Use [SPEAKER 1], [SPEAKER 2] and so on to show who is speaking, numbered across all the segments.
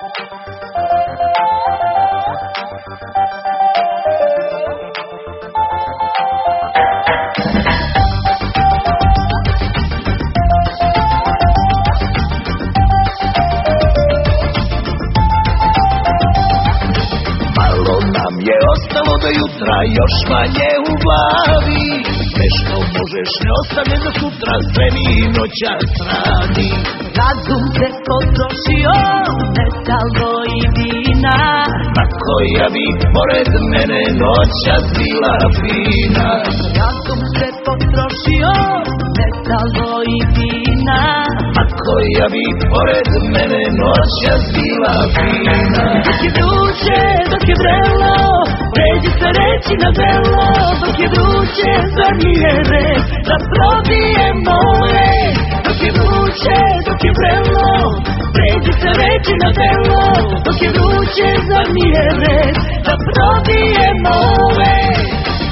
[SPEAKER 1] Je ostalo do jutra, još manje u glavi. Nešto možeš ne ostane za sutra, sve mi noćas radi.
[SPEAKER 2] Razum se potrošio, nestalo i vina.
[SPEAKER 1] Tako ja bi pored mene noćas bila fina.
[SPEAKER 2] Razum se potrošio, nestalo i vina.
[SPEAKER 1] Tako ja bi pored mene noćas bila fina.
[SPEAKER 2] Dok je vruće, dok je vrelo, pređi se reći na delo. Dok je vruće, za nije red da probijemo led. Dok je vruće, dok je vrelo, pređi se reći na delo. Dok je vruće, za nije red da probijemo led.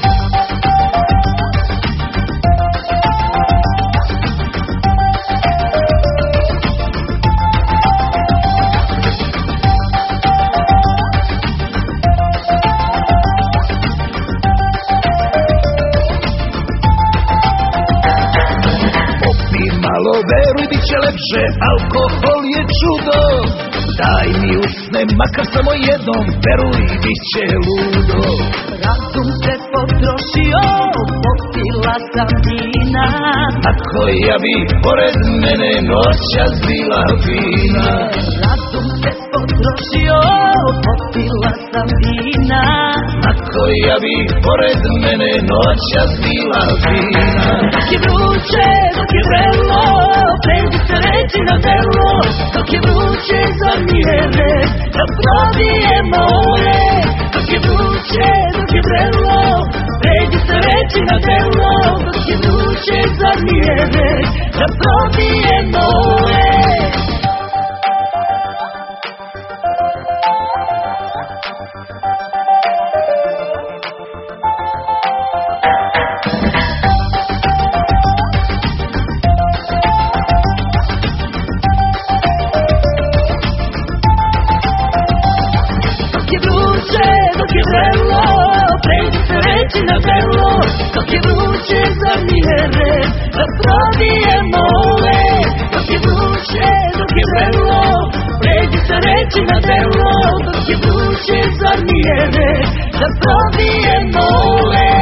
[SPEAKER 1] Malo veruj, bit će lepše, alkohol je čudo. Daj mi usne, makar samo jednom, veruj, bit će ludo.
[SPEAKER 2] Razum se potrošio, popila sam vina.
[SPEAKER 1] Ako ja bi pored mene noćas bila fina.
[SPEAKER 2] Razum se potrošio, popila sam vina.
[SPEAKER 1] Ako ja bi pored mene noćas bila fina.
[SPEAKER 2] Dok je vruće, dok je vrelo, pređi se reći na delo. Dok je vruće, zar nije red da probijemo led. Dok je vruće, dok je vrelo, pređi se reći na delo. Dok je vruće, zar nije red da probijemo led. Dok je vrelo, pređi se reći na delo. Dok je vruće, zar nije red da probijemo led. Dok je vruće, dok je vrelo, pređi se reći na delo. Dok je vruće, zar nije red da probijemo led.